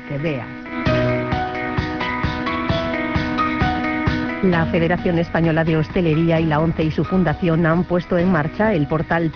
que veas. La Federación Española de Hostelería y la ONCE y su fundación han puesto en marcha el portal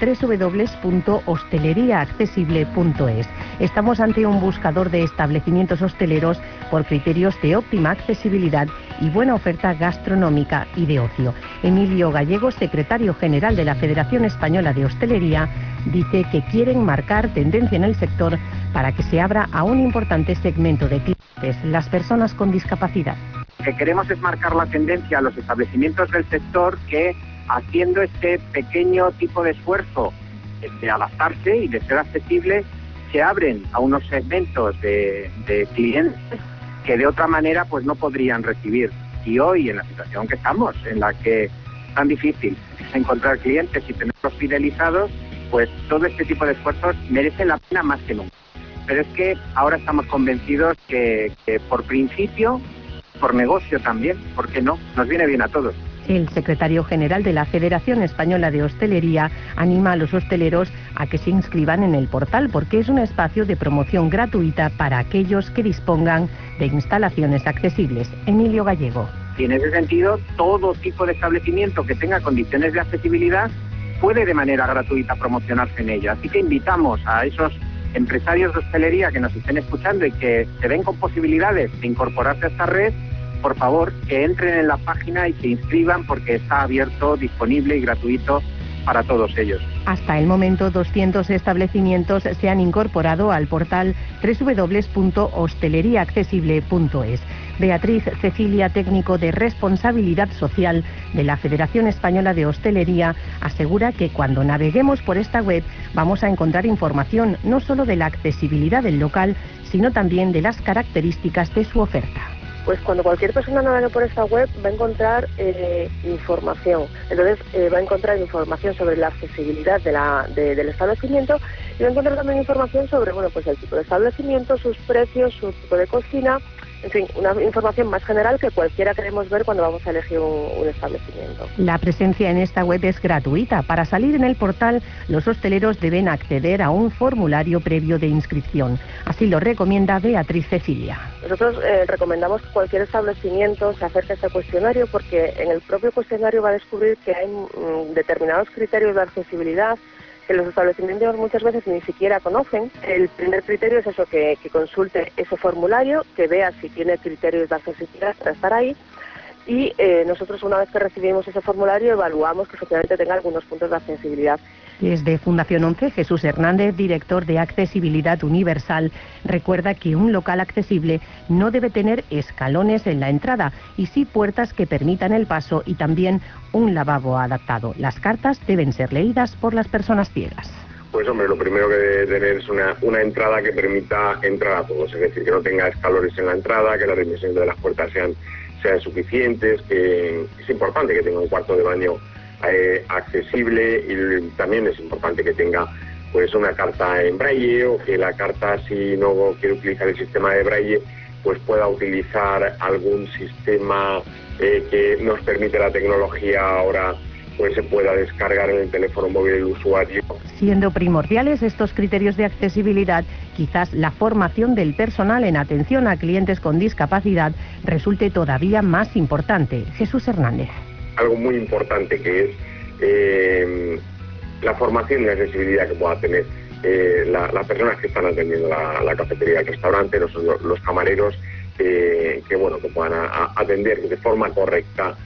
www.hosteleriaaccesible.es. Estamos ante un buscador de establecimientos hosteleros por criterios de óptima accesibilidad y buena oferta gastronómica y de ocio. Emilio Gallego, secretario general de la Federación Española de Hostelería, dice que quieren marcar tendencia en el sector para que se abra a un importante segmento de clientes, las personas con discapacidad. Lo que queremos es marcar la tendencia a los establecimientos del sector que, haciendo este pequeño tipo de esfuerzo de adaptarse y de ser accesible, se abren a unos segmentos de clientes que de otra manera pues no podrían recibir. Y hoy, en la situación que estamos, en la que es tan difícil encontrar clientes y tenerlos fidelizados, pues todo este tipo de esfuerzos merecen la pena más que nunca. Pero es que ahora estamos convencidos que por principio, por negocio también, ¿por qué no? Nos viene bien a todos. El secretario general de la Federación Española de Hostelería anima a los hosteleros a que se inscriban en el portal porque es un espacio de promoción gratuita para aquellos que dispongan de instalaciones accesibles. Emilio Gallego. Y en ese sentido, todo tipo de establecimiento que tenga condiciones de accesibilidad puede de manera gratuita promocionarse en ella. Así que invitamos a esos empresarios de hostelería que nos estén escuchando y que se ven con posibilidades de incorporarse a esta red, por favor, que entren en la página y se inscriban porque está abierto, disponible y gratuito para todos ellos. Hasta el momento, 200 establecimientos se han incorporado al portal www.hosteleriaaccesible.es. Beatriz Cecilia, técnico de responsabilidad social de la Federación Española de Hostelería, asegura que cuando naveguemos por esta web vamos a encontrar información no solo de la accesibilidad del local, sino también de las características de su oferta. Pues cuando cualquier persona navegue por esta web va a encontrar información. Entonces va a encontrar información sobre la accesibilidad del establecimiento y va a encontrar también información sobre pues el tipo de establecimiento, sus precios, su tipo de cocina, en fin, una información más general que cualquiera queremos ver cuando vamos a elegir un establecimiento. La presencia en esta web es gratuita. Para salir en el portal, los hosteleros deben acceder a un formulario previo de inscripción. Así lo recomienda Beatriz Cecilia. Nosotros recomendamos que cualquier establecimiento se acerque a este cuestionario porque en el propio cuestionario va a descubrir que hay determinados criterios de accesibilidad que los establecimientos muchas veces ni siquiera conocen. El primer criterio es eso, que consulte ese formulario, que vea si tiene criterios de accesibilidad para estar ahí y nosotros una vez que recibimos ese formulario evaluamos que efectivamente tenga algunos puntos de accesibilidad. Desde Fundación ONCE, Jesús Hernández, director de Accesibilidad Universal, recuerda que un local accesible no debe tener escalones en la entrada y sí puertas que permitan el paso y también un lavabo adaptado. Las cartas deben ser leídas por las personas ciegas. Pues hombre, lo primero que debe tener es una entrada que permita entrar a todos, es decir, que no tenga escalones en la entrada, que las dimensiones de las puertas sean suficientes, que es importante que tenga un cuarto de baño accesible y también es importante que tenga pues una carta en braille o que la carta, si no quiere utilizar el sistema de braille, pues pueda utilizar algún sistema que nos permite la tecnología ahora, pues se pueda descargar en el teléfono móvil del usuario. Siendo primordiales estos criterios de accesibilidad, quizás la formación del personal en atención a clientes con discapacidad resulte todavía más importante. Jesús Hernández. Algo muy importante que es la formación de accesibilidad que pueda tener las personas que están atendiendo la cafetería del restaurante, los camareros, que puedan atender de forma correcta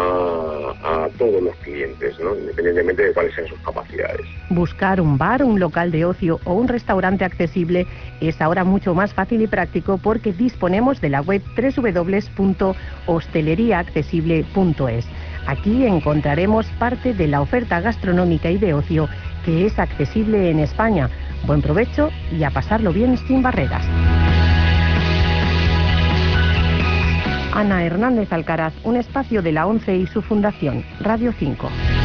a todos los clientes, ¿no? Independientemente de cuáles sean sus capacidades. Buscar un bar, un local de ocio o un restaurante accesible es ahora mucho más fácil y práctico porque disponemos de la web www.hosteleriaaccesible.es. Aquí encontraremos parte de la oferta gastronómica y de ocio que es accesible en España. Buen provecho y a pasarlo bien sin barreras. Ana Hernández Alcaraz, un espacio de la ONCE y su fundación, Radio 5.